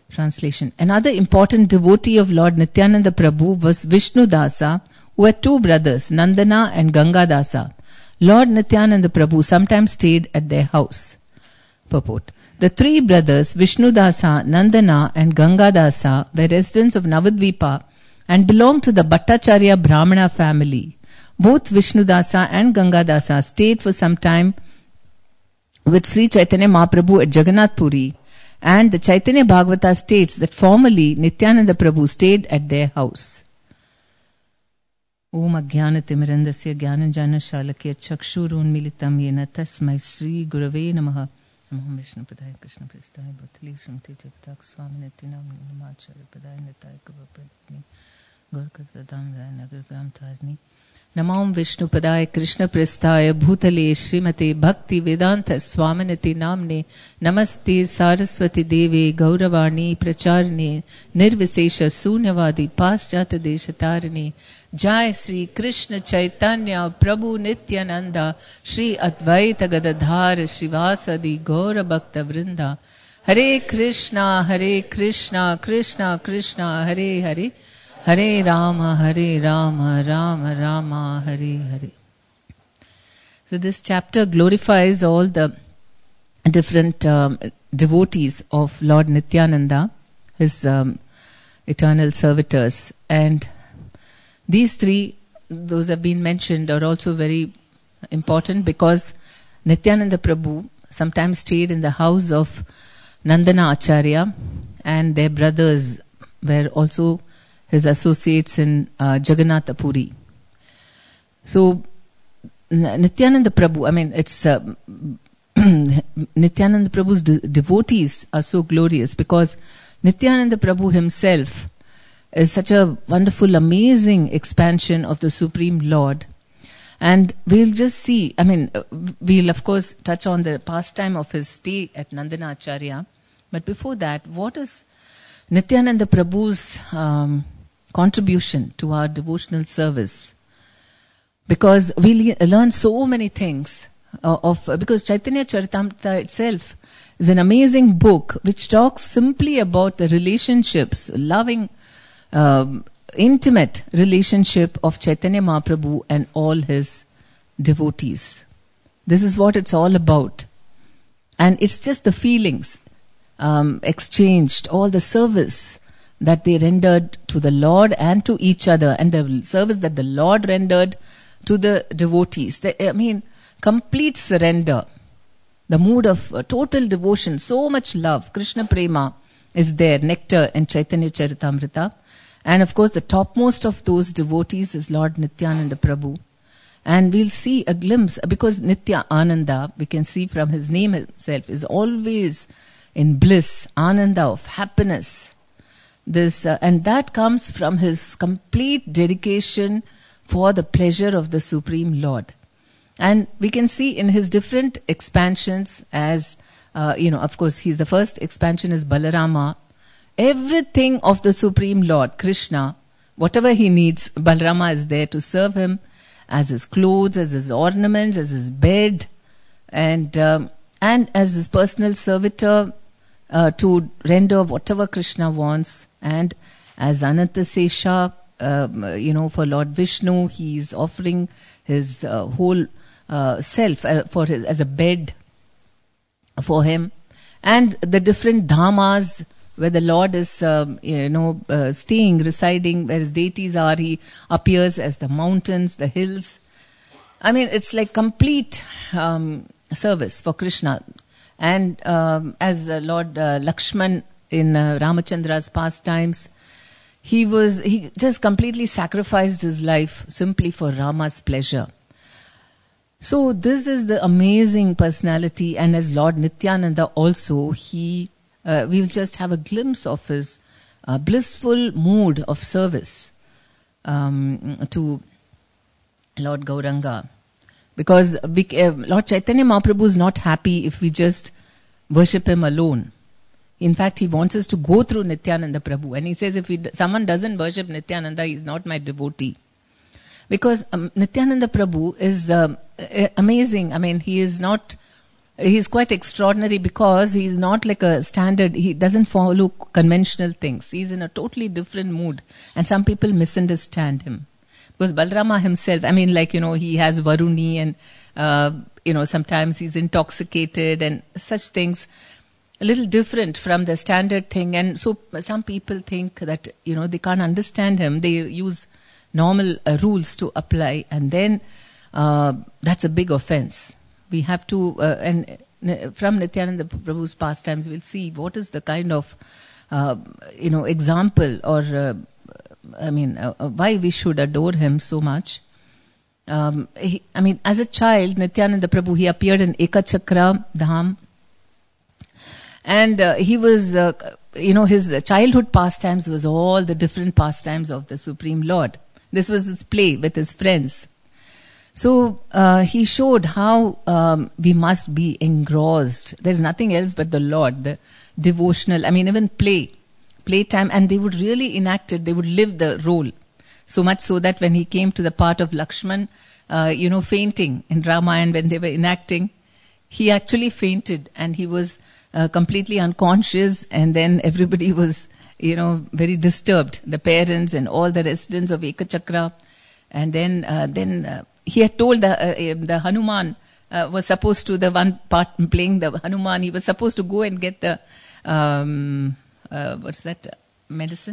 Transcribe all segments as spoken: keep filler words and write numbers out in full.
Translation. Another important devotee of Lord Nityananda Prabhu was Vishnu Dasa, who had two brothers, Nandana and Ganga Dasa. Lord Nityananda Prabhu sometimes stayed at their house. Purport. The three brothers, Vishnu Dasa, Nandana and Ganga Dasa, were residents of Navadvipa and belonged to the Bhattacharya Brahmana family. Both Vishnu Dasa and Ganga Dasa stayed for some time with Sri Chaitanya Mahaprabhu at Jagannath Puri, and the Chaitanya Bhagavata states that formerly Nityananda Prabhu stayed at their house. Om Ajnana Timirandasya Jnananjana Shalakya Chakshurunmilitam Yena Tasmai Sri Gurave Namaha. Namo Vishnu Padaya Krishna Prasthaya Bhattali Srimati Jagtak Swaminati Namni Namacharya Padaya Nitaya Kavapadni Gorkata Damdaya Nagar Gram Tarni. Namo Vishnu Padaya Krishna Prasthaya Bhutale Srimati Bhakti Vedanta Swaminati Namne Namaste Saraswati Devi Gauravani Pracharne Nirvisesha Sunyavadi Paschata Deshatarane Jai Sri Krishna Chaitanya Prabhu Nityananda Shri Advaita Gadadhar Shivasadi Gaura Bhakta Vrinda Hare Krishna Hare Krishna Krishna Krishna Hare Hare Hare Rama Hare Rama Rama Rama Hare Hare. So this chapter glorifies all the different um, devotees of Lord Nityananda, his um, eternal servitors, and these three, those have been mentioned, are also very important because Nityananda Prabhu sometimes stayed in the house of Nandana Acharya, and their brothers were also his associates in uh, Jagannath Puri. So, N- Nityananda Prabhu, I mean, it's uh, Nityananda Prabhu's de- devotees are so glorious because Nityananda Prabhu himself is such a wonderful, amazing expansion of the Supreme Lord. And we'll just see, I mean, we'll of course touch on the pastime of his stay at Nandana Acharya. But before that, what is Nityananda Prabhu's um, contribution to our devotional service? Because we le- learn so many things uh, of, uh, because Chaitanya Charitamrita itself is an amazing book which talks simply about the relationships, loving, Um, intimate relationship of Chaitanya Mahaprabhu and all his devotees. This is what it's all about. And it's just the feelings um, exchanged, all the service that they rendered to the Lord and to each other, and the service that the Lord rendered to the devotees. The, I mean, complete surrender. The mood of uh, total devotion, so much love. Krishna Prema is there, nectar in Chaitanya Charitamrita. And of course, the topmost of those devotees is Lord Nityananda Prabhu. And we'll see a glimpse, because Nitya Ananda, we can see from his name itself, is always in bliss, Ananda of happiness. This, uh, and that comes from his complete dedication for the pleasure of the Supreme Lord. And we can see in his different expansions as, uh, you know, of course, he's the first expansion is Balarama. Everything of the Supreme Lord, Krishna, whatever he needs, Balarama is there to serve him as his clothes, as his ornaments, as his bed, and um, and as his personal servitor uh, to render whatever Krishna wants. And as Anantasesha, um, you know, for Lord Vishnu, he is offering his uh, whole uh, self uh, for his, as a bed for him, and the different dhamas where the Lord is, um, you know, uh, staying, residing, where his deities are. He appears as the mountains, the hills. I mean, it's like complete um, service for Krishna. And um, as uh, Lord uh, Lakshman in uh, Ramachandra's pastimes, he was, he just completely sacrificed his life simply for Rama's pleasure. So this is the amazing personality. And as Lord Nityananda also, he Uh, we will just have a glimpse of his uh, blissful mood of service um, to Lord Gauranga. Because we, uh, Lord Chaitanya Mahaprabhu is not happy if we just worship him alone. In fact, he wants us to go through Nityananda Prabhu. And he says if we, someone doesn't worship Nityananda, he is not my devotee. Because um, Nityananda Prabhu is uh, amazing. I mean, he is not he's quite extraordinary because he's not like a standard, he doesn't follow conventional things. He's in a totally different mood. And some people misunderstand him. Because Balarama himself, I mean, like, you know, he has Varuni and, uh, you know, sometimes he's intoxicated and such things. A little different from the standard thing. And so some people think that, you know, they can't understand him. They use normal uh, rules to apply. And then uh, that's a big offense. We have to, uh, and uh, from Nityananda Prabhu's pastimes, we'll see what is the kind of, uh, you know, example or, uh, I mean, uh, uh, why we should adore him so much. Um, he, I mean, as a child, Nityananda Prabhu, he appeared in Ekachakra Dham. And uh, he was, uh, you know, his childhood pastimes was all the different pastimes of the Supreme Lord. This was his play with his friends. So uh, he showed how um, we must be engrossed. There's nothing else but the Lord, the devotional, I mean, even play. Playtime, and they would really enact it, they would live the role. So much so that when he came to the part of Lakshman, uh, you know, fainting in Ramayana when they were enacting, he actually fainted and he was uh, completely unconscious, and then everybody was, you know, very disturbed, the parents and all the residents of Ekachakra. And then, uh, then uh, he had told the, uh, the Hanuman uh, was supposed to, the one part playing the Hanuman, he was supposed to go and get the, um, Uh, what's that uh, medicine?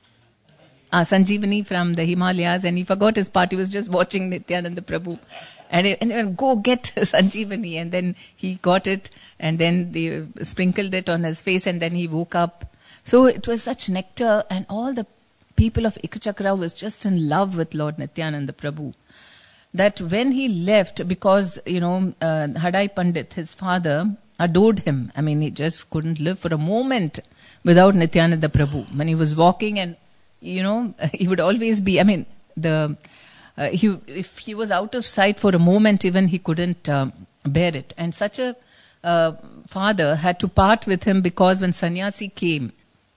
Ah, Sanjeevani from the Himalayas, and he forgot his part. He was just watching Nityananda Prabhu. And, and, and go get Sanjeevani. And then he got it, and then they sprinkled it on his face, and then he woke up. So it was such nectar, and all the people of Ekachakra was just in love with Lord Nityananda Prabhu. That when he left, because, you know, uh, Hadai Pandit, his father, adored him. I mean, he just couldn't live for a moment without Nityananda Prabhu. When he was walking, and, you know, he would always be, I mean, the, uh, he, if he was out of sight for a moment, even he couldn't uh, bear it. And such a uh, father had to part with him, because when sannyasi came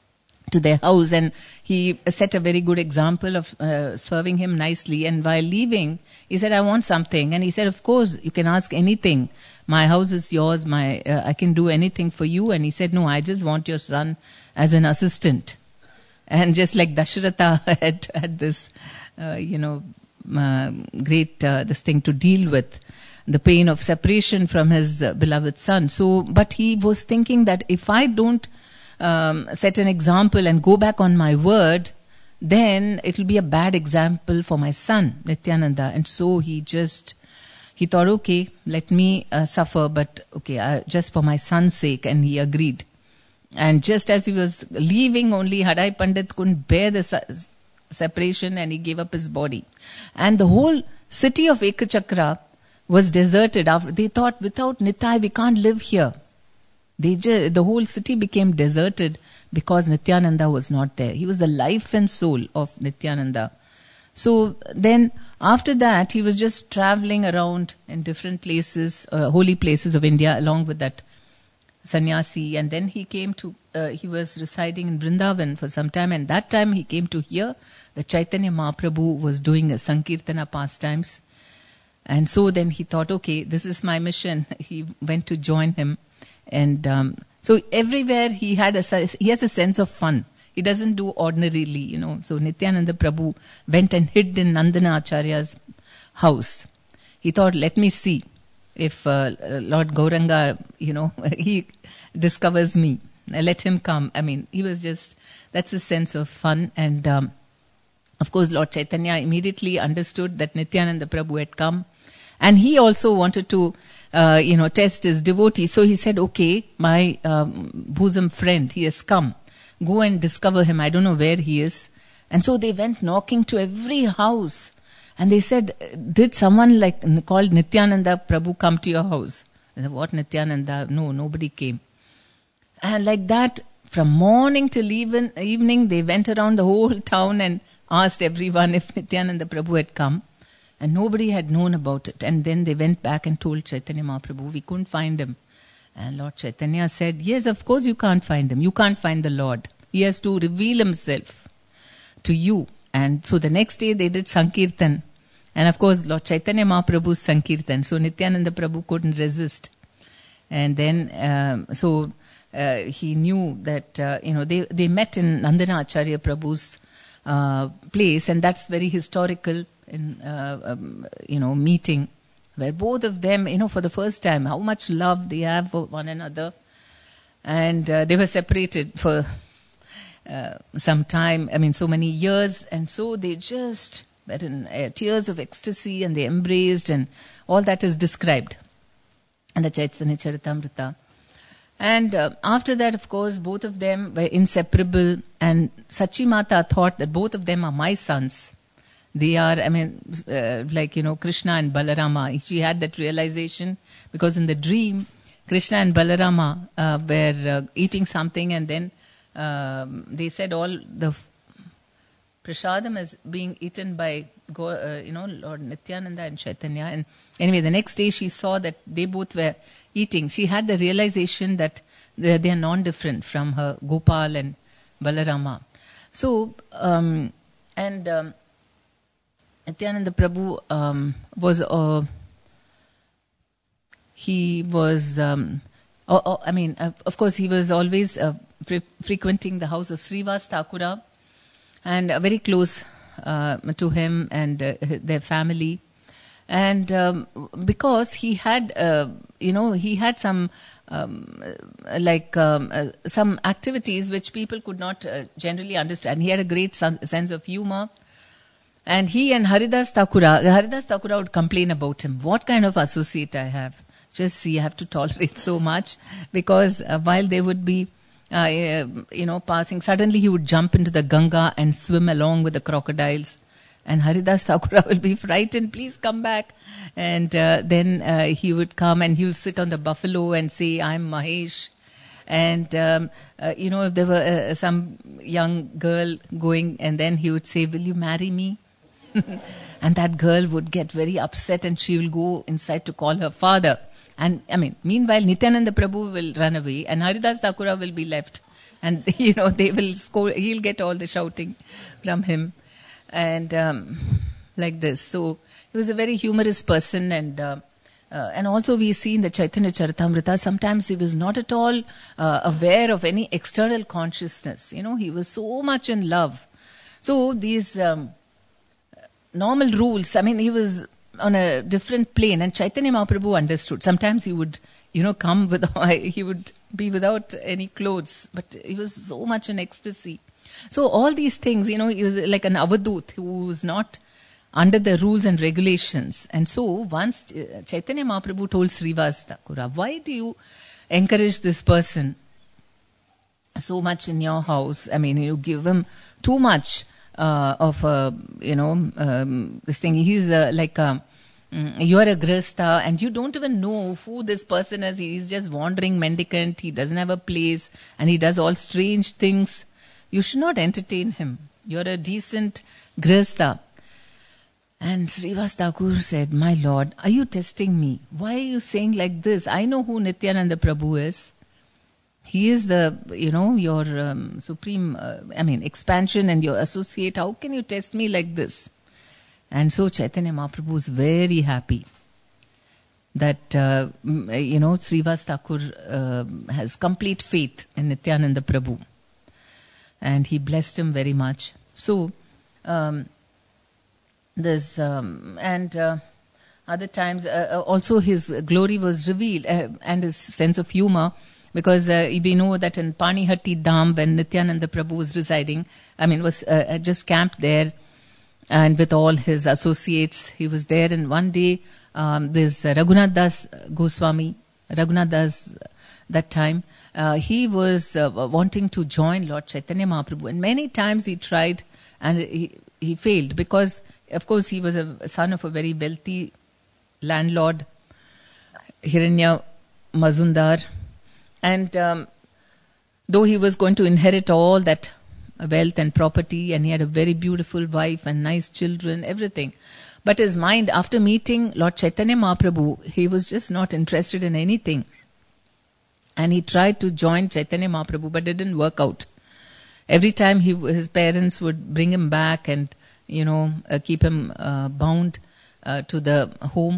to their house, and he set a very good example of uh, serving him nicely, and while leaving, he said, I want something. And he said, of course, you can ask anything. My house is yours, my, uh, I can do anything for you. And he said, no, I just want your son as an assistant. And just like Dasharatha had, had this, uh, you know, uh, great, uh, this thing to deal with, the pain of separation from his uh, beloved son. So, but he was thinking that if I don't um, set an example and go back on my word, then it will be a bad example for my son, Nityananda. And so he just, he thought, okay, let me uh, suffer, but okay, uh, just for my son's sake, and he agreed. And just as he was leaving, only Hadai Pandit couldn't bear the se- separation, and he gave up his body. And the whole city of Ekachakra was deserted. After, they thought, without Nitai, we can't live here. They just, the whole city became deserted because Nityananda was not there. He was the life and soul of Nityananda. So then, after that, he was just traveling around in different places, uh, holy places of India, along with that sannyasi. And then he came to, uh, he was residing in Vrindavan for some time. And that time he came to hear that Chaitanya Mahaprabhu was doing a Sankirtana pastimes. And so then he thought, okay, this is my mission. He went to join him. And um, so everywhere he had a, he has a sense of fun. He doesn't do ordinarily, you know. So Nityananda Prabhu went and hid in Nandana Acharya's house. He thought, let me see if uh, Lord Gauranga, you know, he discovers me. Let him come. I mean, he was just, that's a sense of fun. And um, of course, Lord Chaitanya immediately understood that Nityananda Prabhu had come. And he also wanted to, uh, you know, test his devotee. So he said, okay, my um, bosom friend, he has come. Go and discover him. I don't know where he is. And so they went knocking to every house. And they said, did someone like called Nityananda Prabhu come to your house? I said, what Nityananda? No, nobody came. And like that, from morning till even, evening, they went around the whole town and asked everyone if Nityananda Prabhu had come. And nobody had known about it. And then they went back and told Chaitanya Mahaprabhu, we couldn't find him. And Lord Chaitanya said, yes, of course you can't find him. You can't find the Lord. He has to reveal himself to you. And so the next day they did Sankirtan. And of course Lord Chaitanya Mahaprabhu's Sankirtan. So Nityananda Prabhu couldn't resist. And then, um, so uh, he knew that, uh, you know, they, they met in Nandana Acharya Prabhu's uh, place, and that's very historical in, uh, um, you know, meeting, where both of them, you know, for the first time, how much love they have for one another. And uh, they were separated for uh, some time, I mean, so many years, and so they just were in uh, tears of ecstasy, and they embraced, and all that is described in the Chaitanya Charitamrita. And uh, after that, of course, both of them were inseparable, and Sachi Mata thought that both of them are my sons. They are, I mean, uh, like, you know, Krishna and Balarama. She had that realization because in the dream, Krishna and Balarama uh, were uh, eating something, and then um, they said all the f- prasadam is being eaten by, Go, uh, you know, Lord Nityananda and Chaitanya. And anyway, the next day she saw that they both were eating. She had the realization that they, they are non-different from her Gopal and Balarama. So, um, and um, Nityananda Prabhu um, was... Uh, He was, um, oh, oh, I mean, uh, of course, he was always uh, fre- frequenting the house of Srivas Thakura, and uh, very close uh, to him and uh, their family. And um, because he had, uh, you know, he had some, um, like, um, uh, some activities which people could not uh, generally understand. He had a great son- sense of humor. And he and Haridas Thakura, Haridas Thakura would complain about him. What kind of associate I have? Just see, I have to tolerate so much, because uh, while they would be, uh, you know, passing, suddenly he would jump into the Ganga and swim along with the crocodiles. And Haridas Thakura will be frightened, please come back. And uh, then uh, he would come and he would sit on the buffalo and say, I'm Mahesh. And, um, uh, you know, if there were uh, some young girl going, and then he would say, will you marry me? And that girl would get very upset, and she will go inside to call her father. And, I mean, meanwhile, Nityananda Prabhu will run away, and Haridas Thakura will be left. And, you know, they will scold, he'll get all the shouting from him. And, um, like this. So, he was a very humorous person, and, uh, uh, and also we see in the Chaitanya Charitamrita, sometimes he was not at all uh, aware of any external consciousness. You know, he was so much in love. So, these um, normal rules, I mean, he was on a different plane, and Chaitanya Mahaprabhu understood. Sometimes he would, you know, come with, he would be without any clothes, but he was so much in ecstasy. So all these things, you know, he was like an avadut who was not under the rules and regulations. And so once uh, Chaitanya Mahaprabhu told Srivas Thakura, why do you encourage this person so much in your house? I mean, you give him too much uh, of, a, you know, um, this thing. He's uh, like a, you are a grihastha, and you don't even know who this person is. He's just wandering mendicant. He doesn't have a place, and he does all strange things. You should not entertain him. You're a decent grihastha. And Srivas Thakur said, my lord, are you testing me? Why are you saying like this? I know who Nityananda Prabhu is. He is the, you know, your um, supreme, uh, I mean, expansion and your associate. How can you test me like this? And so Chaitanya Mahaprabhu is very happy that, uh, you know, Srivas Thakur uh, has complete faith in Nityananda Prabhu. And he blessed him very much. So, um, there's, um, and uh, other times uh, also his glory was revealed, uh, and his sense of humor, because uh, we know that in Panihatti Dham, when Nityananda Prabhu was residing, I mean, was uh, just camped there, and with all his associates, he was there. And one day, um, this uh, Raghunath Das Goswami, Raghunath Das, that time, uh, he was uh, wanting to join Lord Chaitanya Mahaprabhu. And many times he tried, and he, he failed, because, of course, he was a son of a very wealthy landlord, Hiranya Mazumdar. And um, though he was going to inherit all that wealth and property, and he had a very beautiful wife and nice children, everything. But his mind, after meeting Lord Chaitanya Mahaprabhu, he was just not interested in anything. And he tried to join Chaitanya Mahaprabhu, but it didn't work out. Every time he, his parents would bring him back and, you know, uh, keep him uh, bound uh, to the home.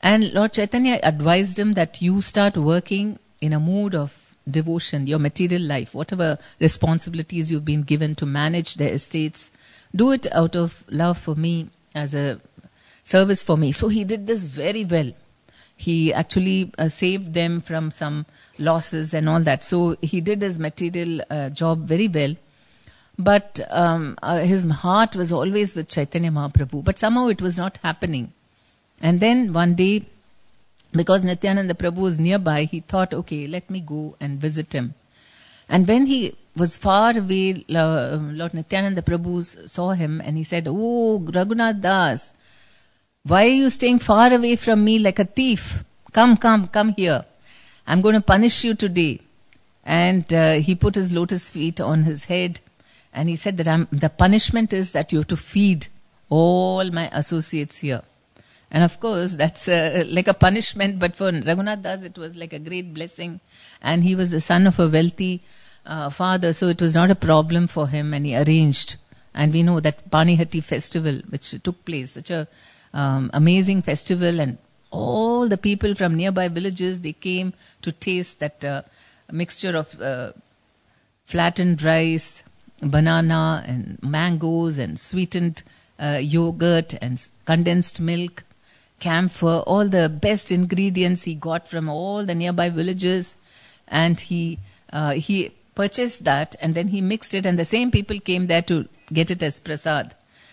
And Lord Chaitanya advised him that you start working in a mood of devotion, your material life, whatever responsibilities you've been given to manage their estates, do it out of love for me, as a service for me. So he did this very well. He actually uh, saved them from some losses and all that. So he did his material uh, job very well. But um, uh, his heart was always with Chaitanya Mahaprabhu. But somehow it was not happening. And then one day, because Nityananda Prabhu was nearby, he thought, okay, let me go and visit him. And when he was far away, uh, Lord Nityananda Prabhu saw him and he said, oh, Raghunath Das, why are you staying far away from me like a thief? Come, come, come here. I'm going to punish you today. And uh, he put his lotus feet on his head and he said that I'm, the punishment is that you have to feed all my associates here. And of course, that's uh, like a punishment, but for Raghunath Das, it was like a great blessing. And he was the son of a wealthy uh, father, so it was not a problem for him, and he arranged. And we know that Panihati festival, which took place, such a um, amazing festival, and all the people from nearby villages, they came to taste that uh, mixture of uh, flattened rice, banana, and mangoes, and sweetened uh, yogurt, and condensed milk, camphor, all the best ingredients he got from all the nearby villages, and he uh, he purchased that, and then he mixed it, and the same people came there to get it as prasad.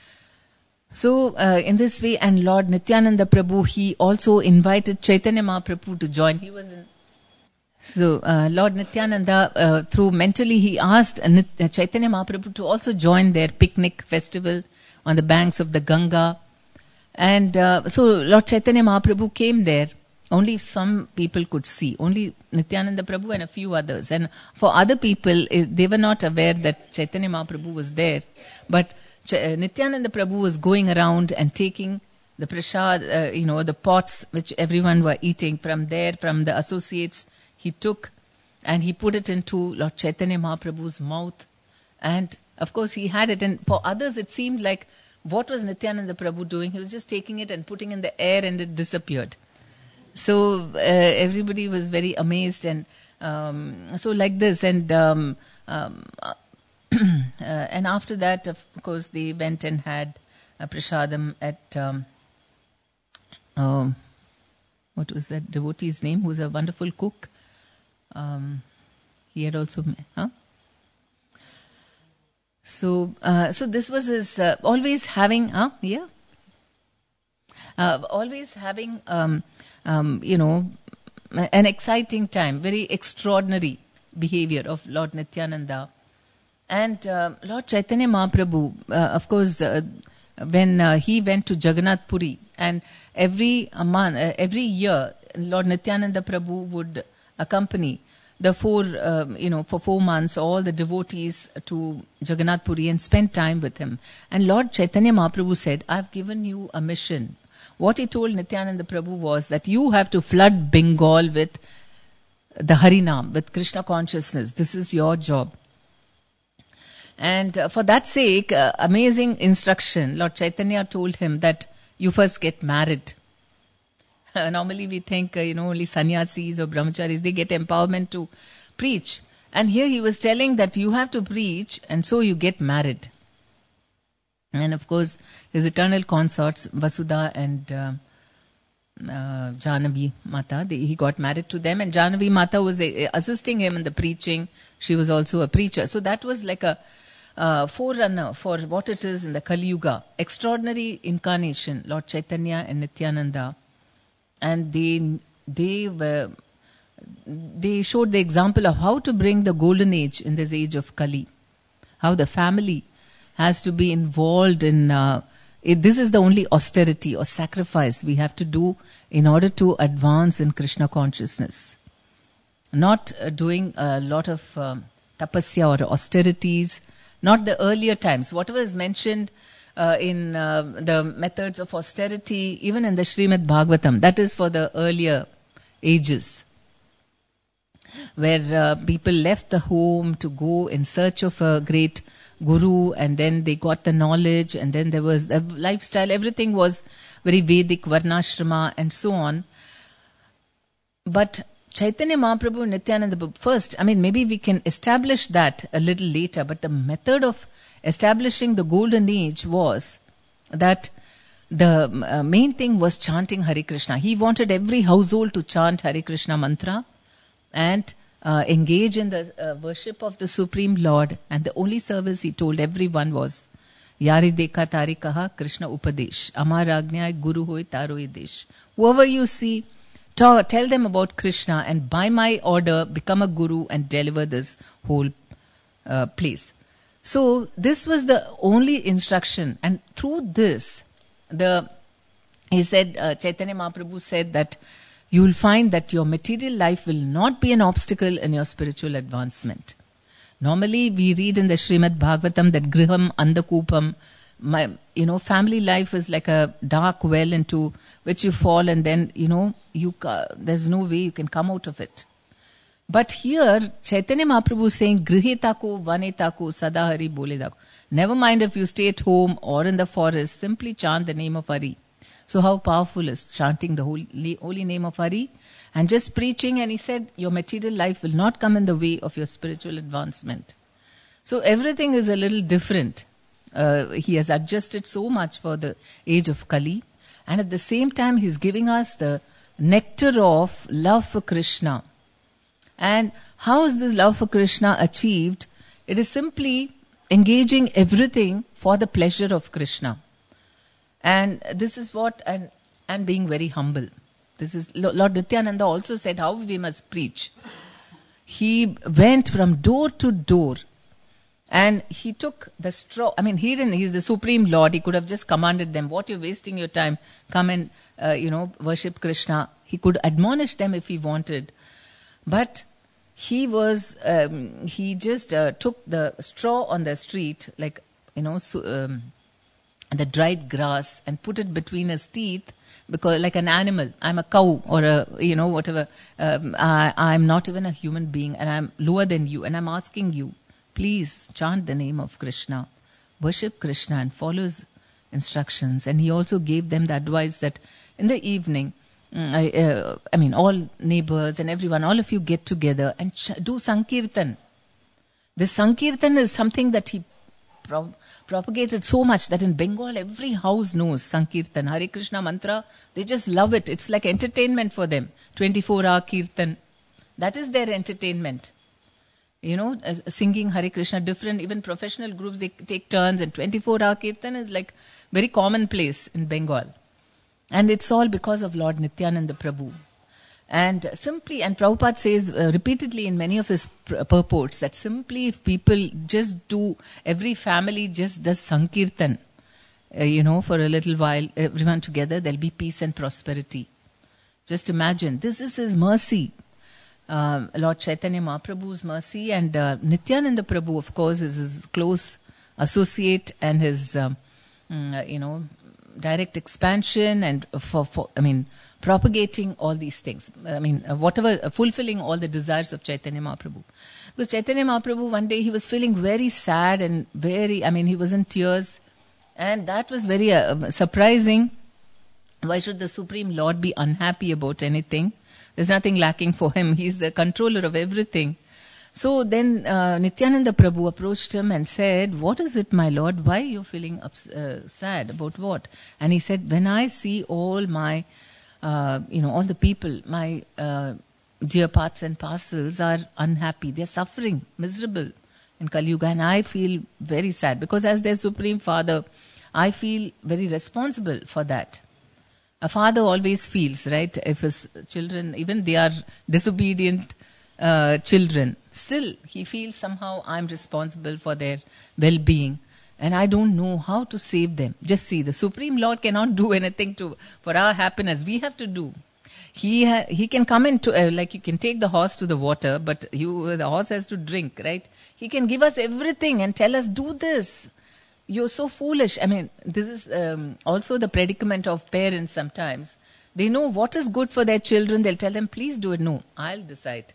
So uh, in this way, and Lord Nityananda Prabhu, he also invited Chaitanya Mahaprabhu to join. He was in So uh, Lord Nityananda, uh, through mentally, he asked uh, Nit- uh, Chaitanya Mahaprabhu to also join their picnic festival on the banks of the Ganga. And uh, so Lord Chaitanya Mahaprabhu came there. Only some people could see. Only Nityananda Prabhu and a few others. And for other people, eh, they were not aware that Chaitanya Mahaprabhu was there. But Ch- uh, Nityananda Prabhu was going around and taking the prasad, uh, you know, the pots which everyone were eating from there, from the associates. He took and he put it into Lord Chaitanya Mahaprabhu's mouth. And of course he had it. And for others it seemed like, what was Nityananda Prabhu doing? He was just taking it and putting in the air and it disappeared. So uh, everybody was very amazed. And um, so like this. And um, um, uh, and after that, of course, they went and had a prasadam at, um, um, what was that devotee's name, who was a wonderful cook? Um, he had also, huh? So, uh, so this was his, uh, always having, huh? Yeah. Uh, always having, um, um, you know, an exciting time, very extraordinary behavior of Lord Nityananda. And uh, Lord Chaitanya Mahaprabhu, uh, of course, uh, when uh, he went to Jagannath Puri, and every uh, month, uh, every year, Lord Nityananda Prabhu would accompany the four, uh, you know, for four months, all the devotees to Jagannath Puri and spend time with him. And Lord Chaitanya Mahaprabhu said, I've given you a mission. What he told Nityananda Prabhu was that you have to flood Bengal with the Harinam, with Krishna consciousness. This is your job. And uh, for that sake, uh, amazing instruction, Lord Chaitanya told him that you first get married. Uh, normally we think, uh, you know, only sannyasis or brahmacharis, they get empowerment to preach. And here he was telling that you have to preach and so you get married. And of course, his eternal consorts, Vasudha and uh, uh, Jahnavi Mata, they, he got married to them. And Jahnavi Mata was uh, assisting him in the preaching. She was also a preacher. So that was like a uh, forerunner for what it is in the Kali Yuga. Extraordinary incarnation, Lord Chaitanya and Nityananda. And they they were they showed the example of how to bring the golden age in this age of Kali. How the family has to be involved in. Uh, it, this is the only austerity or sacrifice we have to do in order to advance in Krishna consciousness. Not uh, doing a lot of um, tapasya or austerities. Not the earlier times. Whatever is mentioned Uh, in uh, the methods of austerity, even in the Srimad Bhagavatam, that is for the earlier ages, where uh, people left the home to go in search of a great guru, and then they got the knowledge, and then there was the lifestyle, everything was very Vedic, Varnashrama, and so on. but Chaitanya Mahaprabhu, Nityananda, first, I mean, maybe we can establish that a little later, but the method of establishing the golden age was that the uh, main thing was chanting Hare Krishna. He wanted every household to chant Hare Krishna mantra and uh, engage in the uh, worship of the Supreme Lord. And the only service he told everyone was Yari Dekha Tari Kaha Krishna Upadesh Amar Agnya Guru Hoy Taro Desh. Whoever you see, ta- tell them about Krishna, and by my order become a guru and deliver this whole uh, place. So this was the only instruction, and through this, the he said, uh, Chaitanya Mahaprabhu said that you will find that your material life will not be an obstacle in your spiritual advancement. Normally, we read in the Srimad Bhagavatam that griham andakupam, my, you know, family life is like a dark well into which you fall, and then, you know, you uh, there's no way you can come out of it. But here, Chaitanya Mahaprabhu is saying, grihitako, vanetako, sadahari boledako. Never mind if you stay at home or in the forest, simply chant the name of Hari. So how powerful is chanting the holy, holy name of Hari? And just preaching, and he said, your material life will not come in the way of your spiritual advancement. So everything is a little different. Uh, he has adjusted so much for the age of Kali. And at the same time, he's giving us the nectar of love for Krishna. And how is this love for Krishna achieved? It is simply engaging everything for the pleasure of Krishna. And this is what, and, and being very humble. This is, Lord Nityananda also said how we must preach. He went from door to door and he took the straw. I mean, he didn't, he's the Supreme Lord. He could have just commanded them, what you're wasting your time, come and, uh, you know, worship Krishna. He could admonish them if he wanted. But he was, um, he just uh, took the straw on the street, like, you know, so, um, the dried grass, and put it between his teeth, because like an animal, I'm a cow or a, you know, whatever, um, I, I'm not even a human being and I'm lower than you, and I'm asking you, please chant the name of Krishna, worship Krishna and follow his instructions. And he also gave them the advice that in the evening, I, uh, I mean, all neighbors and everyone, all of you get together and ch- do Sankirtan. This Sankirtan is something that he pro- propagated so much that in Bengal, every house knows Sankirtan, Hare Krishna mantra. They just love it. It's like entertainment for them. twenty-four hour Kirtan. That is their entertainment. You know, uh, singing Hare Krishna, different, even professional groups, they take turns, and twenty-four hour Kirtan is like very commonplace in Bengal. And it's all because of Lord Nityananda Prabhu. And simply, and Prabhupada says uh, repeatedly in many of his pr- purports that simply if people just do, every family just does Sankirtan, uh, you know, for a little while, everyone together, there'll be peace and prosperity. Just imagine, this is his mercy. Uh, Lord Chaitanya Mahaprabhu's mercy, and uh, Nityananda Prabhu, of course, is his close associate and his, um, mm, you know, direct expansion and for, for, I mean, propagating all these things. I mean, uh, whatever, uh, fulfilling all the desires of Chaitanya Mahaprabhu. Because Chaitanya Mahaprabhu, one day he was feeling very sad and very, I mean, he was in tears. And that was very uh, surprising. Why should the Supreme Lord be unhappy about anything? There's nothing lacking for him. He's the controller of everything. So then uh, Nityananda Prabhu approached him and said, what is it, my Lord? Why are you feeling ups- uh, sad? About what? And he said, when I see all my, uh, you know, all the people, my uh, dear parts and parcels are unhappy. They're suffering, miserable in Kali Yuga. And I feel very sad because as their Supreme Father, I feel very responsible for that. A father always feels, right, if his children, even they are disobedient uh, children, still he feels somehow I'm responsible for their well-being and I don't know how to save them. Just see, the Supreme Lord cannot do anything to for our happiness. We have to do. He ha- he can come into, uh, like you can take the horse to the water, but you the horse has to drink, right? He can give us everything and tell us, do this. You're so foolish. I mean, this is um, also the predicament of parents sometimes. They know what is good for their children. They'll tell them, please do it. No, I'll decide.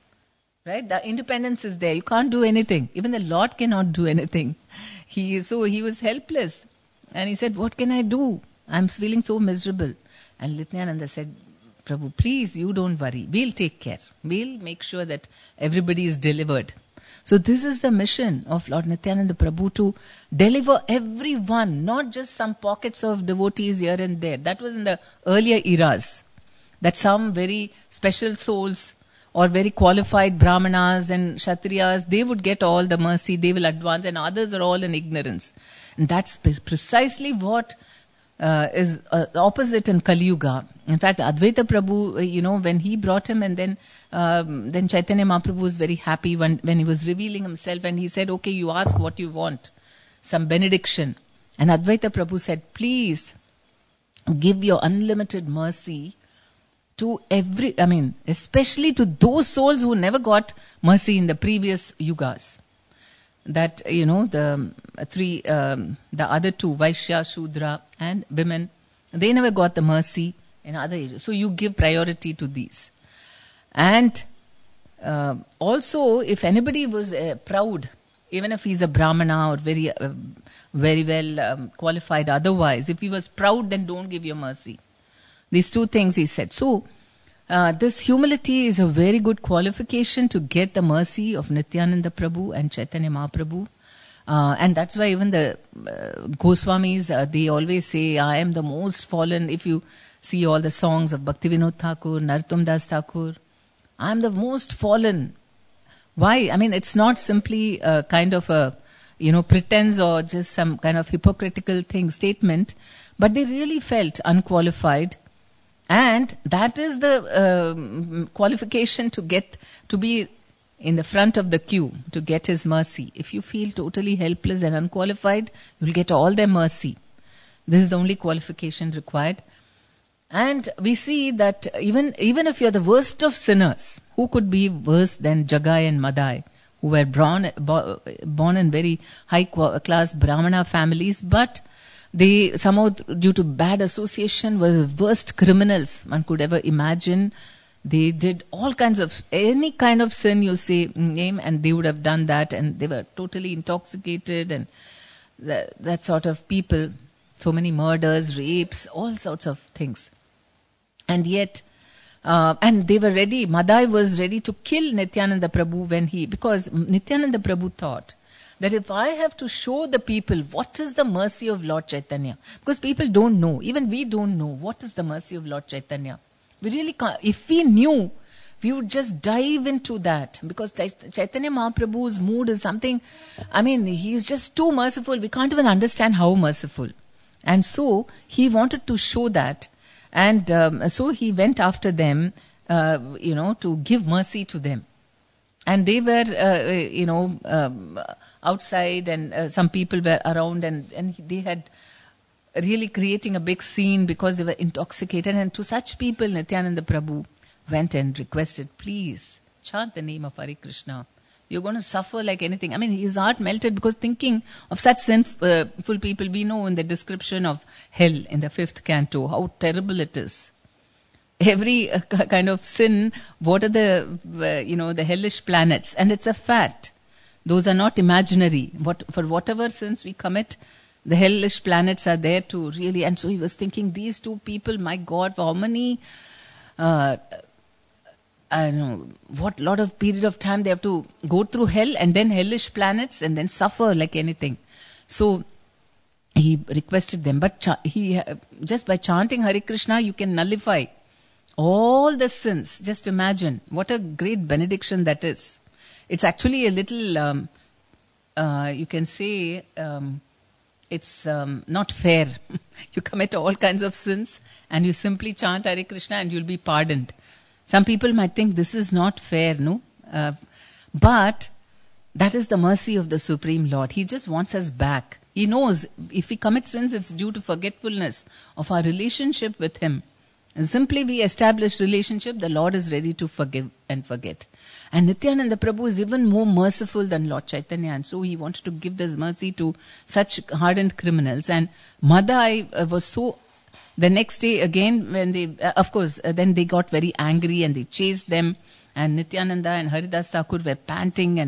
Right? The independence is there. You can't do anything. Even the Lord cannot do anything. He So he was helpless. And he said, what can I do? I'm feeling so miserable. And Nityananda said, Prabhu, please, you don't worry. We'll take care. We'll make sure that everybody is delivered. So this is the mission of Lord Nityananda Prabhu, to deliver everyone, not just some pockets of devotees here and there. That was in the earlier eras, that some very special souls or very qualified brahmanas and kshatriyas, they would get all the mercy, they will advance, and others are all in ignorance. And that's pre- precisely what uh, is uh, opposite in Kali Yuga. In fact, Advaita Prabhu, uh, you know, when he brought him, and then um, then Chaitanya Mahaprabhu was very happy when, when he was revealing himself, and he said, okay, you ask what you want, some benediction. And Advaita Prabhu said, please give your unlimited mercy to every, I mean, especially to those souls who never got mercy in the previous yugas. That, you know, the three, um, the other two, Vaishya, Shudra and women, they never got the mercy in other ages. So you give priority to these. And uh, also, if anybody was uh, proud, even if he's a brahmana or very, uh, very well um, qualified otherwise, if he was proud, then don't give your mercy. These two things he said. So, uh, this humility is a very good qualification to get the mercy of Nityananda Prabhu and Chaitanya Mahaprabhu. Uh, and that's why even the uh, Goswamis, uh, they always say, I am the most fallen. If you see all the songs of Bhaktivinoda Thakur, Narottam Das Thakur, I am the most fallen. Why? I mean, it's not simply a kind of a, you know, pretense or just some kind of hypocritical thing, statement, but they really felt unqualified. And that is the uh, qualification to get, to be in the front of the queue, to get his mercy. If you feel totally helpless and unqualified, you'll get all their mercy. This is the only qualification required. And we see that even, even if you're the worst of sinners, who could be worse than Jagai and Madai, who were born, born in very high class Brahmana families, but they somehow, due to bad association, were the worst criminals one could ever imagine. They did all kinds of, any kind of sin you say, name, and they would have done that, and they were totally intoxicated, and that, that sort of people, so many murders, rapes, all sorts of things. And yet, uh, and they were ready, Madai was ready to kill Nityananda Prabhu when he, because Nityananda Prabhu thought that if I have to show the people what is the mercy of Lord Chaitanya, because people don't know, even we don't know what is the mercy of Lord Chaitanya. We really can't, if we knew, we would just dive into that, because Chaitanya Mahaprabhu's mood is something, I mean, he is just too merciful, we can't even understand how merciful. And so, he wanted to show that. And um, so he went after them, uh, you know, to give mercy to them. And they were, uh, you know, um, outside, and uh, some people were around, and, and they had really creating a big scene because they were intoxicated. And to such people, Nityananda Prabhu went and requested, please, chant the name of Hare Krishna. You're going to suffer like anything. I mean, his heart melted because thinking of such sinful people, we know in the description of hell in the fifth canto, how terrible it is. Every uh, kind of sin, what are the, uh, you know, the hellish planets? And it's a fact. Those are not imaginary. What, for whatever sins we commit, the hellish planets are there to really, and so he was thinking, these two people, my God, for how many, uh, I don't know, what lot of period of time they have to go through hell and then hellish planets and then suffer like anything. So he requested them, but cha- he uh, just by chanting Hare Krishna, you can nullify all the sins. Just imagine what a great benediction that is. It's actually a little, um, uh, you can say, um, it's um, not fair. You commit all kinds of sins and you simply chant Hare Krishna and you'll be pardoned. Some people might think this is not fair, no? Uh, but that is the mercy of the Supreme Lord. He just wants us back. He knows if we commit sins, it's due to forgetfulness of our relationship with Him. And simply we establish relationship, the Lord is ready to forgive and forget. And Nityananda Prabhu is even more merciful than Lord Chaitanya, and so he wanted to give this mercy to such hardened criminals. And Madai uh, was so, the next day again when they, uh, of course, uh, then they got very angry and they chased them, and Nityananda and Haridas Thakur were panting and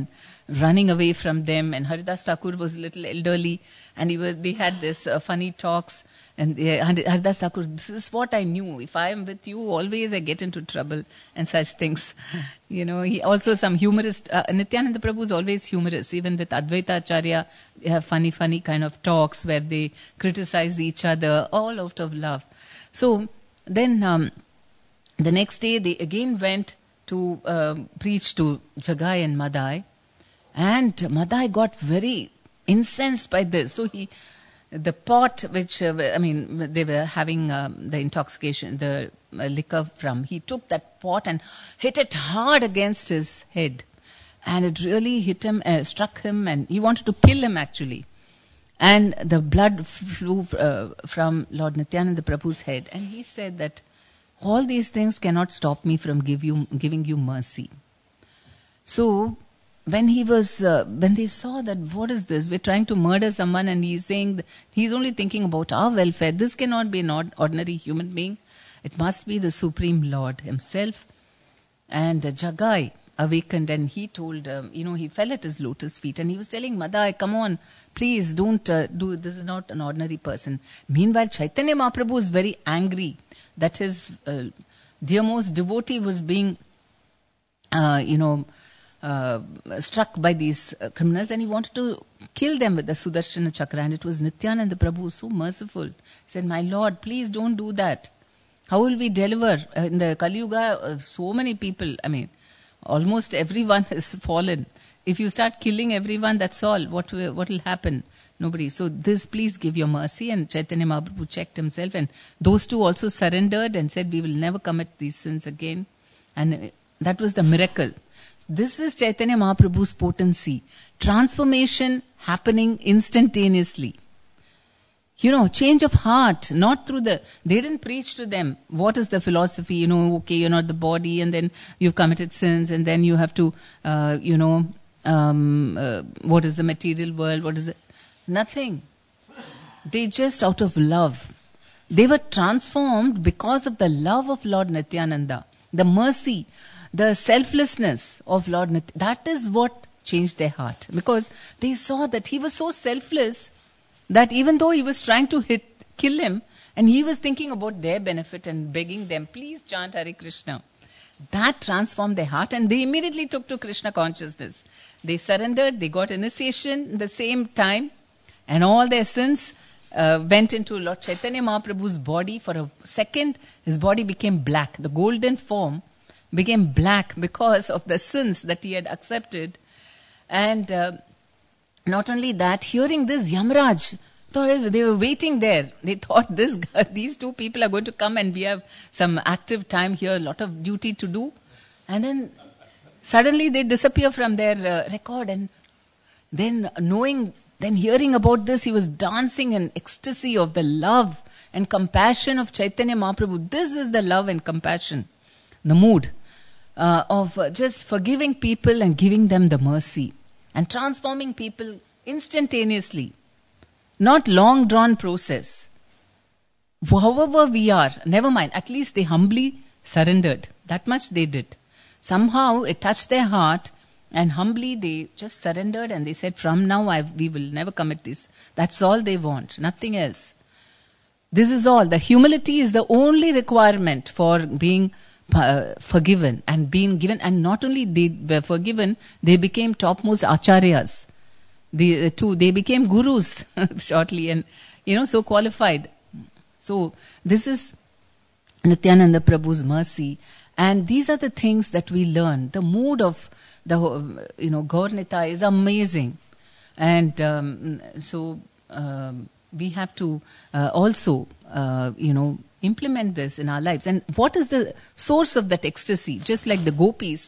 running away from them. And Haridas Thakur was a little elderly, and he was, they had this uh, funny talks. And they, Haridas Thakur, this is what I knew. If I am with you, always I get into trouble and such things. You know, he also some humorist. Uh, Nityananda Prabhu is always humorous. Even with Advaita Acharya, they have funny, funny kind of talks where they criticize each other, all out of love. So then um, the next day they again went to uh, preach to Jagai and Madai. And Madai got very incensed by this. So he... The pot which, uh, I mean, they were having um, the intoxication, the uh, liquor from, he took that pot and hit it hard against his head. And it really hit him, uh, struck him, and he wanted to kill him actually. And the blood flew uh, from Lord Nityananda Prabhu's head. And he said that all these things cannot stop me from give you, giving you mercy. So, when he was, uh, when they saw that, what is this? We're trying to murder someone, and he's saying that he's only thinking about our welfare. This cannot be an ordinary human being. It must be the Supreme Lord himself. And uh, Jagai awakened, and he told, um, you know, he fell at his lotus feet, and he was telling Madai, come on, please don't uh, do, this is not an ordinary person. Meanwhile, Chaitanya Mahaprabhu is very angry that his uh, dearmost devotee was being, uh, you know, Uh, struck by these uh, criminals, and he wanted to kill them with the Sudarshana Chakra. And it was Nityananda Prabhu, so merciful. He said, my Lord, please don't do that. How will we deliver? Uh, in the Kali Yuga, uh, so many people, I mean, almost everyone has fallen. If you start killing everyone, that's all. What will, what will happen? Nobody. So this, please give your mercy. And Chaitanya Mahaprabhu checked himself, and those two also surrendered and said, we will never commit these sins again. And uh, that was the miracle. This is Chaitanya Mahaprabhu's potency. Transformation happening instantaneously. You know, change of heart, not through the, they didn't preach to them, what is the philosophy, you know, okay, you're not the body, and then you've committed sins, and then you have to, uh, you know, um, uh, what is the material world, what is it? Nothing. They just out of love. They were transformed because of the love of Lord Nityananda, the mercy, the selflessness of Lord Nityananda. That is what changed their heart. Because they saw that he was so selfless that even though he was trying to hit, kill him, and he was thinking about their benefit and begging them, please chant Hare Krishna. That transformed their heart, and they immediately took to Krishna consciousness. They surrendered, they got initiation in the same time, and all their sins uh, went into Lord Chaitanya Mahaprabhu's body. For a second, his body became black. The golden form became black because of the sins that he had accepted. And uh, not only that, hearing this, Yamraj, they were waiting there. They thought this, these two people are going to come and we have some active time here, a lot of duty to do. And then suddenly they disappear from their uh, record. And then knowing, then hearing about this, he was dancing in ecstasy of the love and compassion of Chaitanya Mahaprabhu. This is the love and compassion, the mood. Uh, of uh, just forgiving people and giving them the mercy and transforming people instantaneously. Not long drawn process. However we are, never mind, at least they humbly surrendered. That much they did. Somehow it touched their heart, and humbly they just surrendered, and they said, from now I, we will never commit this. That's all they want, nothing else. This is all. The humility is the only requirement for being Uh, forgiven and being given, and not only they were forgiven, they became topmost acharyas. The uh, two, they became gurus shortly, and you know, so qualified. So this is Nityananda Prabhu's mercy, and these are the things that we learn. The mood of the uh, you know Gaur Nitai is amazing, and um, so um, we have to uh, also uh, you know. implement this in our lives. And what is the source of that ecstasy? Just like the gopis,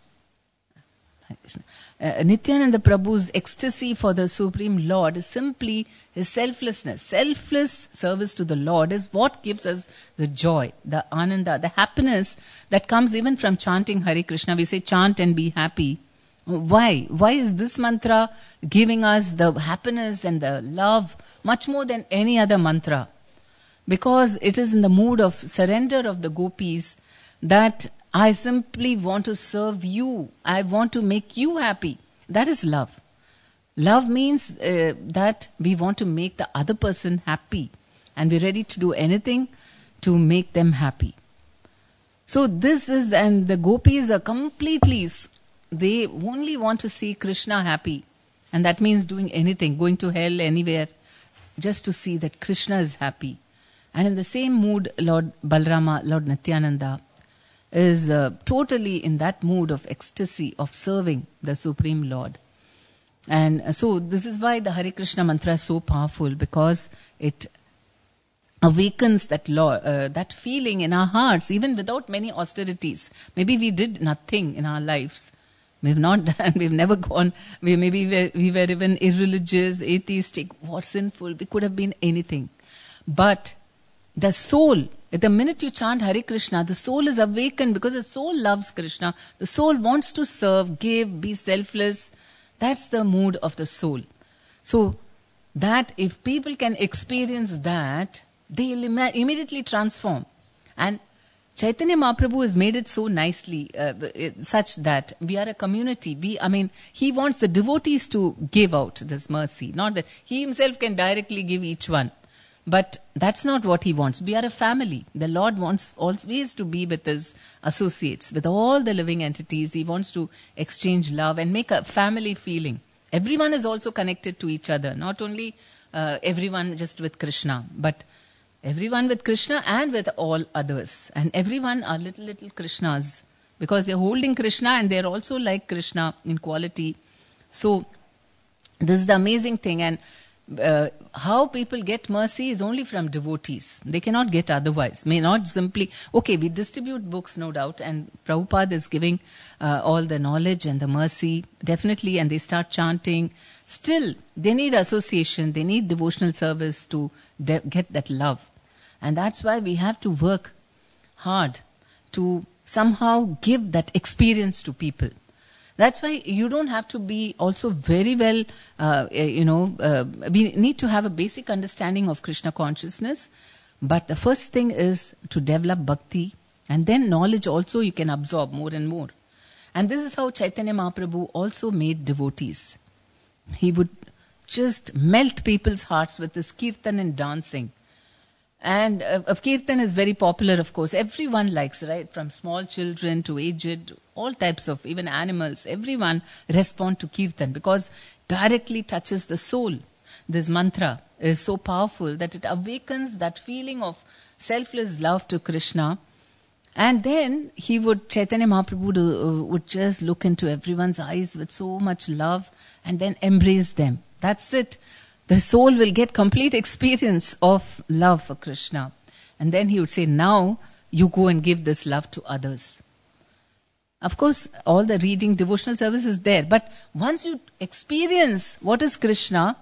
uh, Nityananda Prabhu's ecstasy for the Supreme Lord is simply his selflessness. Selfless service to the Lord is what gives us the joy, the ananda, the happiness that comes even from chanting Hare Krishna. We say chant and be happy. Why? Why is this mantra giving us the happiness and the love much more than any other mantra? Because it is in the mood of surrender of the gopis that I simply want to serve you. I want to make you happy. That is love. Love means uh, that we want to make the other person happy, and we're ready to do anything to make them happy. So this is, and the gopis are completely, they only want to see Krishna happy. And that means doing anything, going to hell, anywhere, just to see that Krishna is happy. And in the same mood, Lord Balarama, Lord Nityananda, is uh, totally in that mood of ecstasy, of serving the Supreme Lord. And uh, so this is why the Hare Krishna mantra is so powerful, because it awakens that law, uh, that feeling in our hearts, even without many austerities. Maybe we did nothing in our lives. We've not done, we've never gone, we maybe we were, we were even irreligious, atheistic, what sinful, we could have been anything. But the soul, at the minute you chant Hare Krishna, the soul is awakened because the soul loves Krishna. The soul wants to serve, give, be selfless. That's the mood of the soul. So that if people can experience that, they'll Im- immediately transform. And Chaitanya Mahaprabhu has made it so nicely, uh, such that we are a community. We, I mean, he wants the devotees to give out this mercy. Not that he himself can directly give each one. But that's not what he wants. We are a family. The Lord wants always to be with his associates, with all the living entities. He wants to exchange love and make a family feeling. Everyone is also connected to each other. Not only uh, everyone just with Krishna, but everyone with Krishna and with all others. And everyone are little, little Krishnas. Because they're holding Krishna and they're also like Krishna in quality. So, this is the amazing thing. And uh, how people get mercy is only from devotees. They cannot get otherwise. May not simply, okay, we distribute books, no doubt. And Prabhupada is giving uh, all the knowledge and the mercy, definitely. And they start chanting. Still, they need association. They need devotional service to de- get that love. And that's why we have to work hard to somehow give that experience to people. That's why you don't have to be also very well, uh, you know, uh, we need to have a basic understanding of Krishna consciousness. But the first thing is to develop bhakti, and then knowledge also you can absorb more and more. And this is how Chaitanya Mahaprabhu also made devotees. He would just melt people's hearts with his kirtan and dancing. And uh, of kirtan is very popular, of course. Everyone likes, right? From small children to aged, all types of, even animals. Everyone respond to kirtan because directly touches the soul. This mantra is so powerful that it awakens that feeling of selfless love to Krishna. And then he would, Chaitanya Mahaprabhu do, uh, would just look into everyone's eyes with so much love and then embrace them. That's it. The soul will get complete experience of love for Krishna. And then he would say, now you go and give this love to others. Of course, all the reading, devotional service is there. But once you experience what is Krishna,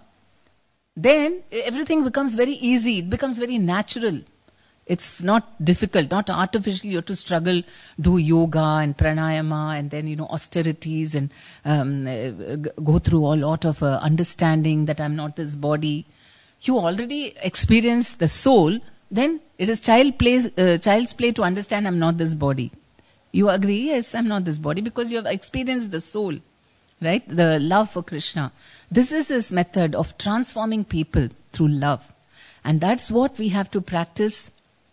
then everything becomes very easy. It becomes very natural. It's not difficult, not artificial. You have to struggle, do yoga and pranayama and then, you know, austerities and um, uh, go through a lot of uh, understanding that I'm not this body. You already experience the soul, then it is child plays, uh, child's play to understand I'm not this body. You agree? Yes, I'm not this body because you have experienced the soul, right? The love for Krishna. This is his method of transforming people through love. And that's what we have to practice.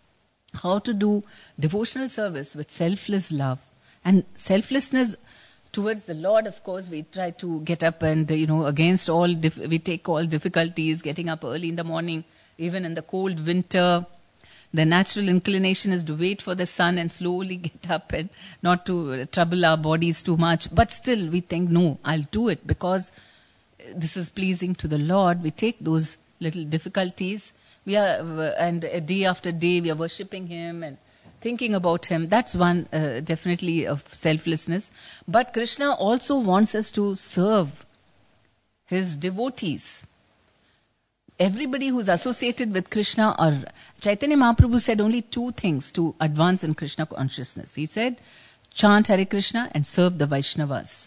How to do devotional service with selfless love. And selflessness towards the Lord, of course, we try to get up and, you know, against all, dif- we take all difficulties, getting up early in the morning, even in the cold winter. The natural inclination is to wait for the sun and slowly get up and not to trouble our bodies too much. But still we think, no, I'll do it because this is pleasing to the Lord. We take those little difficulties. We are, and day after day we are worshipping him and thinking about him. That's one uh, definitely of selflessness. But Krishna also wants us to serve his devotees. Everybody who's associated with Krishna, or Chaitanya Mahaprabhu said only two things to advance in Krishna consciousness. He said, chant Hare Krishna and serve the Vaishnavas.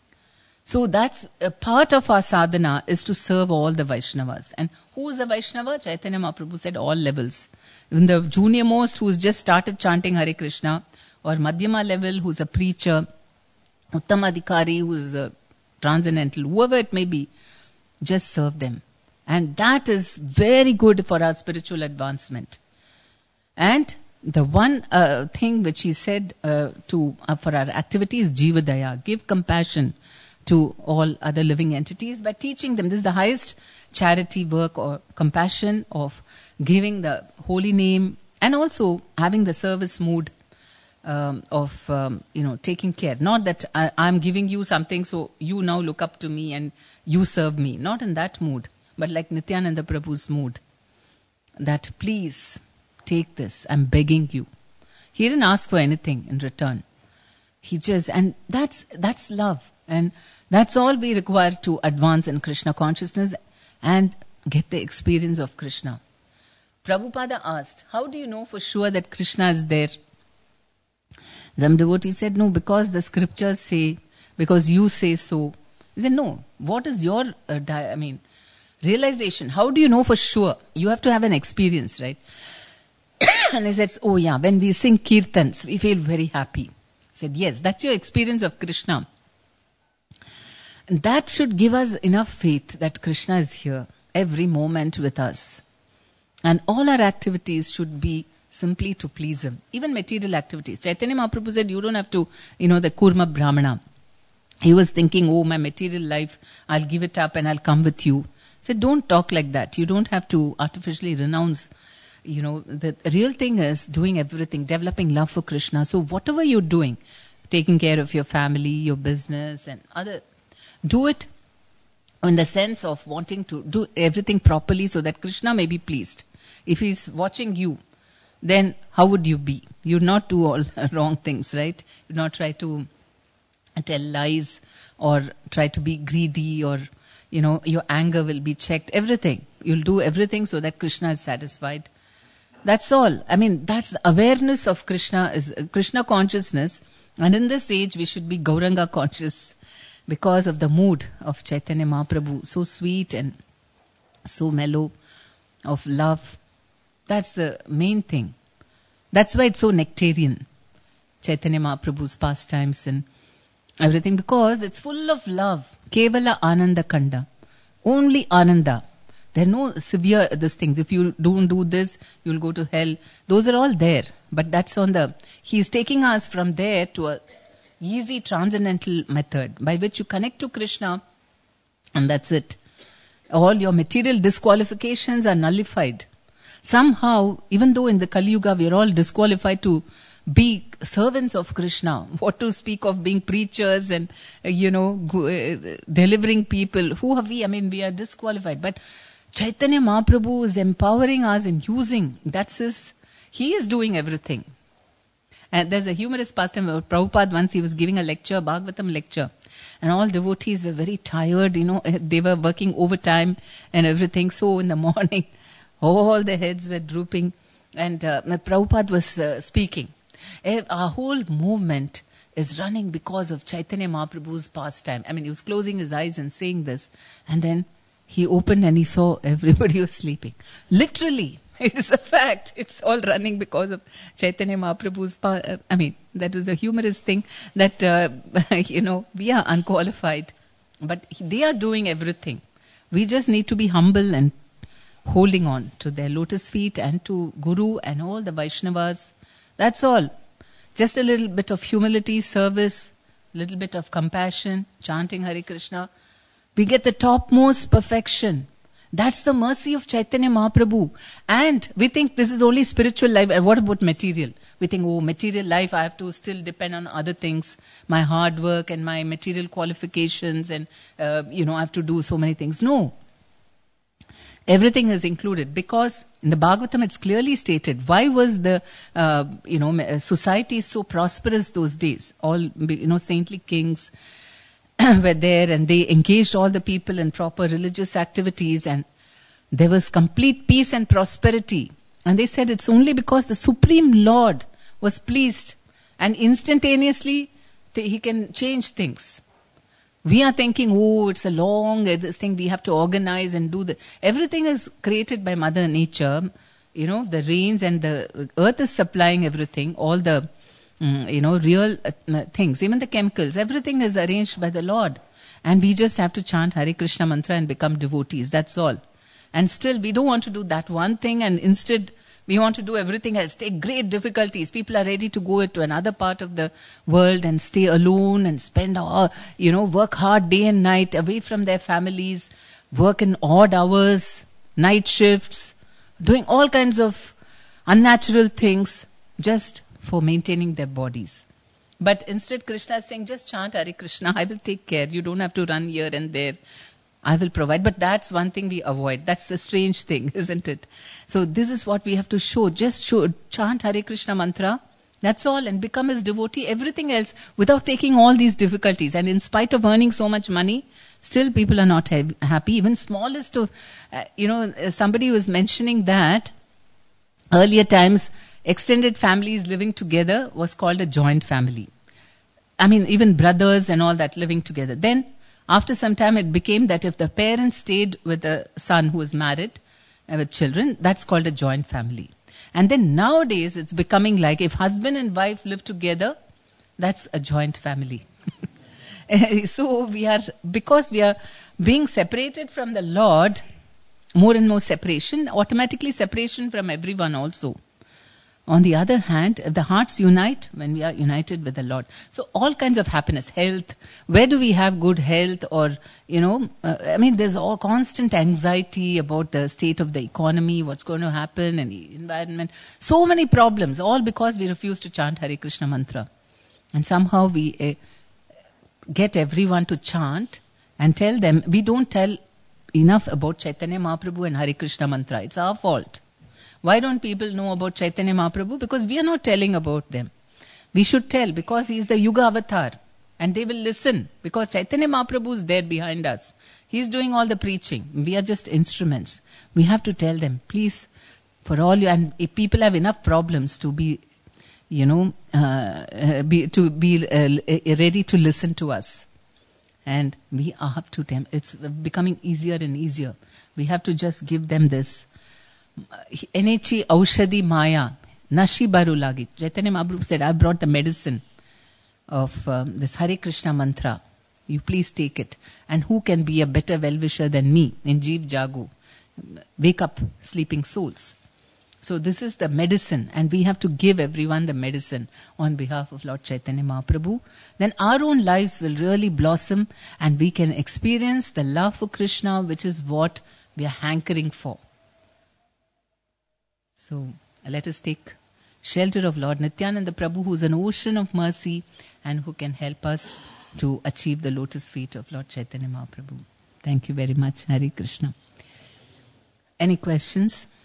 So that's a part of our sadhana is to serve all the Vaishnavas. And who is a Vaishnava? Chaitanya Mahaprabhu said all levels. Even the junior most who's just started chanting Hare Krishna, or Madhyama level who's a preacher, Uttama Adhikari who's a transcendental, whoever it may be, just serve them. And that is very good for our spiritual advancement. And the one uh, thing which he said uh, to uh, for our activity is Jivadaya, give compassion to all other living entities by teaching them. This is the highest charity work or compassion of giving the holy name and also having the service mood um, of, um, you know, taking care. Not that I, I'm giving you something so you now look up to me and you serve me. Not in that mood, but like Nityananda Prabhu's mood. That please take this, I'm begging you. He didn't ask for anything in return. He just, and that's, that's love. And that's all we require to advance in Krishna consciousness and get the experience of Krishna. Prabhupada asked, how do you know for sure that Krishna is there? Some devotee said, no, because the scriptures say, because you say so. He said, no, what is your, uh, di- I mean, realization? How do you know for sure? You have to have an experience, right? And I said, oh yeah, when we sing kirtans, we feel very happy. I said, yes, that's your experience of Krishna. And that should give us enough faith that Krishna is here every moment with us. And all our activities should be simply to please Him. Even material activities. Chaitanya Mahaprabhu said, you don't have to, you know, the Kurma Brahmana. He was thinking, oh, my material life, I'll give it up and I'll come with you. I said, don't talk like that. You don't have to artificially renounce. You know, the real thing is doing everything, developing love for Krishna. So whatever you're doing, taking care of your family, your business and other, do it in the sense of wanting to do everything properly so that Krishna may be pleased. If He's watching you, then how would you be? You'd not do all wrong things, right? You'd not try to tell lies or try to be greedy or, you know, your anger will be checked. Everything. You'll do everything so that Krishna is satisfied. That's all. I mean, that's the awareness of Krishna, is uh, Krishna consciousness. And in this age, we should be Gauranga conscious because of the mood of Chaitanya Mahaprabhu. So sweet and so mellow, of love. That's the main thing. That's why it's so nectarian, Chaitanya Mahaprabhu's pastimes and everything, because it's full of love. Kevala Ananda Kanda. Only Ananda. There are no severe these things. If you don't do this, you'll go to hell. Those are all there. But that's on the, He is taking us from there to a easy transcendental method by which you connect to Krishna and that's it. All your material disqualifications are nullified. Somehow, even though in the Kali Yuga we are all disqualified to be servants of Krishna, what to speak of being preachers and, uh, you know, go, uh, delivering people. Who are we? I mean, we are disqualified. But Chaitanya Mahaprabhu is empowering us and using. That's His, He is doing everything. And there's a humorous pastime about Prabhupada. Once he was giving a lecture, Bhagavatam lecture. And all devotees were very tired, you know, they were working overtime and everything. So in the morning, all the heads were drooping. And uh, Prabhupada was uh, speaking. Our whole movement is running because of Chaitanya Mahaprabhu's pastime. I mean, he was closing his eyes and saying this. And then he opened and he saw everybody was sleeping. Literally, it is a fact. It's all running because of Chaitanya Mahaprabhu's pa- uh, I mean, that was a humorous thing that, uh, you know, we are unqualified. But they are doing everything. We just need to be humble and holding on to their lotus feet and to Guru and all the Vaishnavas. That's all. Just a little bit of humility, service, a little bit of compassion, chanting Hare Krishna. We get the topmost perfection. That's the mercy of Chaitanya Mahaprabhu. And we think this is only spiritual life. And what about material? We think, oh, material life, I have to still depend on other things. My hard work and my material qualifications and, uh, you know, I have to do so many things. No. Everything is included because in the Bhagavatam it's clearly stated why was the, uh, you know, society so prosperous those days. All, you know, saintly kings were there and they engaged all the people in proper religious activities and there was complete peace and prosperity. And they said it's only because the Supreme Lord was pleased and instantaneously th- He can change things. We are thinking, oh, it's a long uh, this thing we have to organize and do the. Everything is created by Mother Nature. You know, the rains and the earth is supplying everything, all the, mm, you know, real uh, things, even the chemicals. Everything is arranged by the Lord. And we just have to chant Hare Krishna mantra and become devotees. That's all. And still, we don't want to do that one thing, and instead, we want to do everything else. Take great difficulties. People are ready to go to another part of the world and stay alone and spend, all, you know, work hard day and night away from their families, work in odd hours, night shifts, doing all kinds of unnatural things just for maintaining their bodies. But instead, Krishna is saying, just chant Hare Krishna. I will take care. You don't have to run here and there. I will provide. But that's one thing we avoid. That's the strange thing, isn't it? So this is what we have to show. Just show, chant Hare Krishna mantra. That's all. And become his devotee. Everything else without taking all these difficulties. And in spite of earning so much money, still people are not ha- happy. Even smallest of, uh, you know, somebody was mentioning that earlier times, extended families living together was called a joint family. I mean, even brothers and all that living together. Then, after some time, it became that if the parents stayed with the son who was married, uh, with children, that's called a joint family. And then nowadays, it's becoming like if husband and wife live together, that's a joint family. So we are, because we are being separated from the Lord, more and more separation, automatically separation from everyone also. On the other hand, if the hearts unite, when we are united with the Lord. So all kinds of happiness, health. Where do we have good health? Or, you know, uh, I mean, there's all constant anxiety about the state of the economy, what's going to happen, and the environment. So many problems, all because we refuse to chant Hare Krishna mantra. And somehow we uh, get everyone to chant and tell them, we don't tell enough about Chaitanya Mahaprabhu and Hare Krishna mantra. It's our fault. Why don't people know about Chaitanya Mahaprabhu? Because we are not telling about them. We should tell because he is the Yuga avatar. And they will listen because Chaitanya Mahaprabhu is there behind us. He is doing all the preaching. We are just instruments. We have to tell them, please, for all you, and if people have enough problems to be, you know, uh, be, to be uh, ready to listen to us. And we have to, tem- it's becoming easier and easier. We have to just give them this. Enechi Aushadhi Maya, Nashi Barulagi. Chaitanya Mahaprabhu said, I brought the medicine of um, this Hare Krishna mantra. You please take it. And who can be a better well-wisher than me in Jeev Jagu? Wake up, sleeping souls. So this is the medicine, and we have to give everyone the medicine on behalf of Lord Chaitanya Mahaprabhu. Then our own lives will really blossom, and we can experience the love for Krishna, which is what we are hankering for. So let us take shelter of Lord Nityananda Prabhu, who is an ocean of mercy and who can help us to achieve the lotus feet of Lord Chaitanya Mahaprabhu. Thank you very much. Hare Krishna. Any questions?